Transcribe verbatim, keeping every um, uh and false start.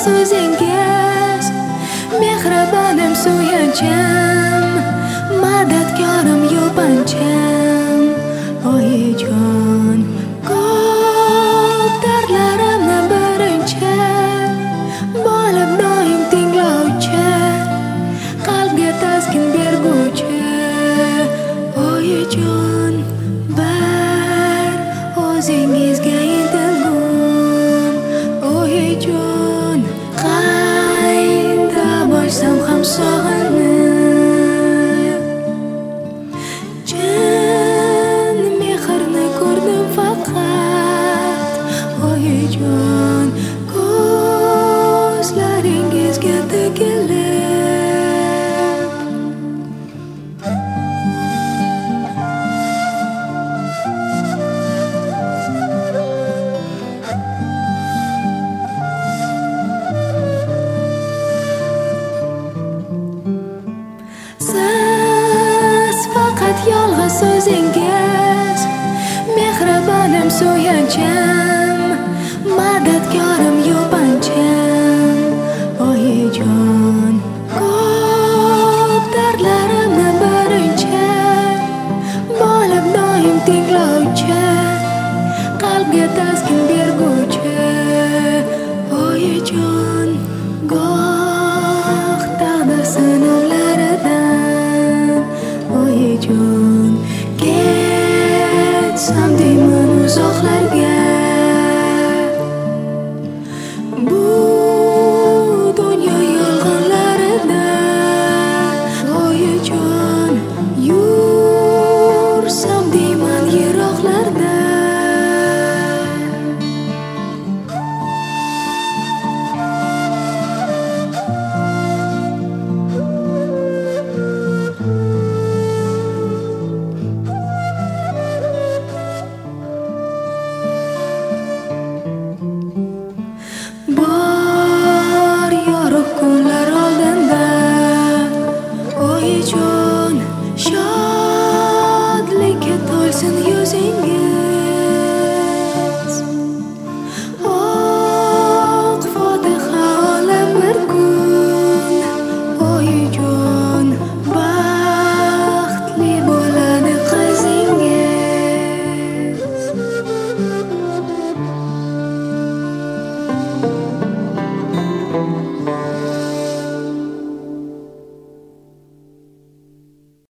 so'zingiz mehribonim suyanchim madadkorim yupanchim oyijon ko'p dardlarimni birinchi bo'lib doim tinglovchi qalbga taskin berguvchi oyijon bir o'zingizga intilgum oyijon qayda bo'lsam ham sog'inib chin mehrni ko'rdim faqat oyijon ko'zlaringizga tikilib siz faqat yolg'iz so'zingiz mehribonim suyanchim